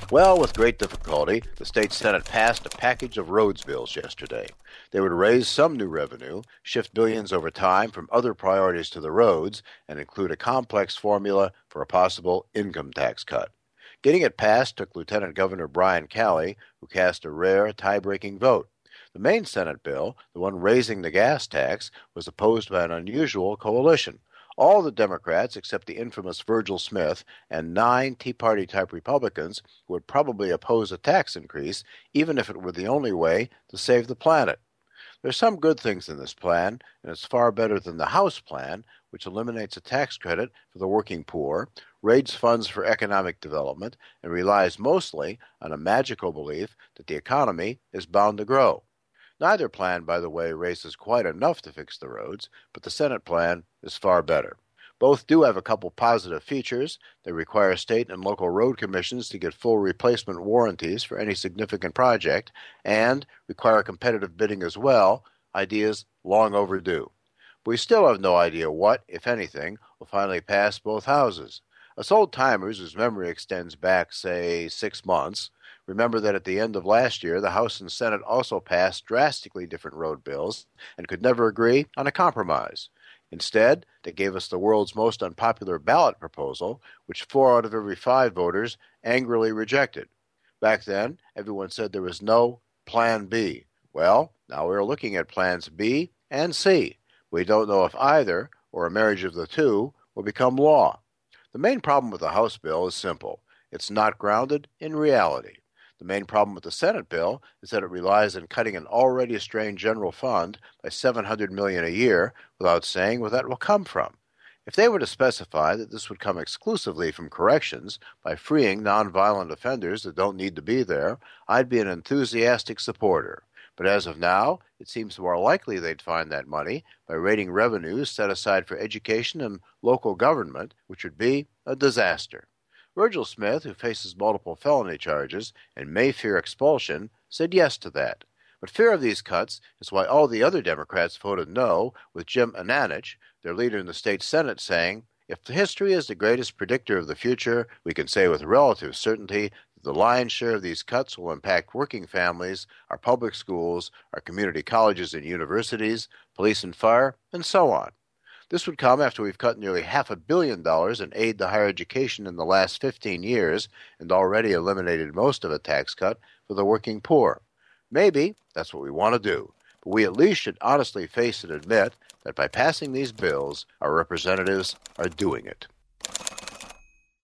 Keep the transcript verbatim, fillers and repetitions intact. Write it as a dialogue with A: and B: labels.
A: Well, with great difficulty, the state Senate passed a package of roads bills yesterday. They would raise some new revenue, shift billions over time from other priorities to the roads, and include a complex formula for a possible income tax cut. Getting it passed took Lieutenant Governor Brian Calley, who cast a rare, tie-breaking vote. The main Senate bill, the one raising the gas tax, was opposed by an unusual coalition. All the Democrats, except the infamous Virgil Smith, and nine Tea Party-type Republicans would probably oppose a tax increase, even if it were the only way to save the planet. There's some good things in this plan, and it's far better than the House plan, which eliminates a tax credit for the working poor, raids funds for economic development, and relies mostly on a magical belief that the economy is bound to grow. Neither plan, by the way, raises quite enough to fix the roads, but the Senate plan is far better. Both do have a couple positive features. They require state and local road commissions to get full replacement warranties for any significant project, and require competitive bidding as well, ideas long overdue. But we still have no idea what, if anything, will finally pass both houses. Us old-timers whose memory extends back, say, six months, remember that at the end of last year, the House and Senate also passed drastically different road bills and could never agree on a compromise. Instead, they gave us the world's most unpopular ballot proposal, which four out of every five voters angrily rejected. Back then, everyone said there was no Plan B. Well, now we're looking at Plans B and C. We don't know if either, or a marriage of the two, will become law. The main problem with the House bill is simple. It's not grounded in reality. The main problem with the Senate bill is that it relies on cutting an already strained general fund by seven hundred million dollars a year without saying where that will come from. If they were to specify that this would come exclusively from corrections by freeing nonviolent offenders that don't need to be there, I'd be an enthusiastic supporter. But as of now, it seems more likely they'd find that money by raiding revenues set aside for education and local government, which would be a disaster. Virgil Smith, who faces multiple felony charges and may fear expulsion, said yes to that. But fear of these cuts is why all the other Democrats voted no, with Jim Ananich, their leader in the state Senate, saying, "If history is the greatest predictor of the future, we can say with relative certainty that the lion's share of these cuts will impact working families, our public schools, our community colleges and universities, police and fire, and so on." This would come after we've cut nearly half a billion dollars in aid to higher education in the last fifteen years and already eliminated most of a tax cut for the working poor. Maybe that's what we want to do, but we at least should honestly face and admit that by passing these bills, our representatives are doing it.